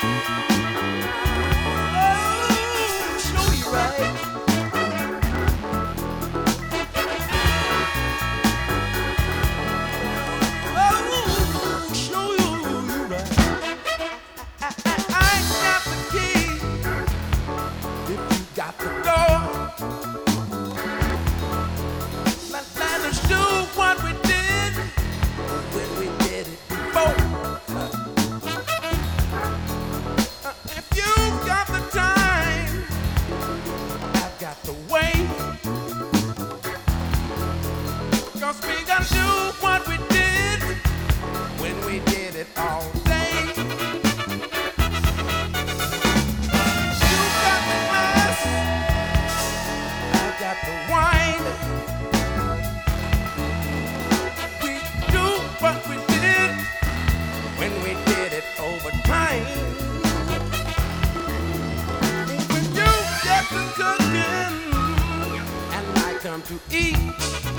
Oh, show you right. Oh, show you right. I got the key. If you got the door, let us do what we did when we did it before. If you got the time, I've got the way. 'Cause we gotta do what we did when we did it all day. You got the glass, I got the wine. We do what we did when we did it over time. When you get to cooking and I come to eat,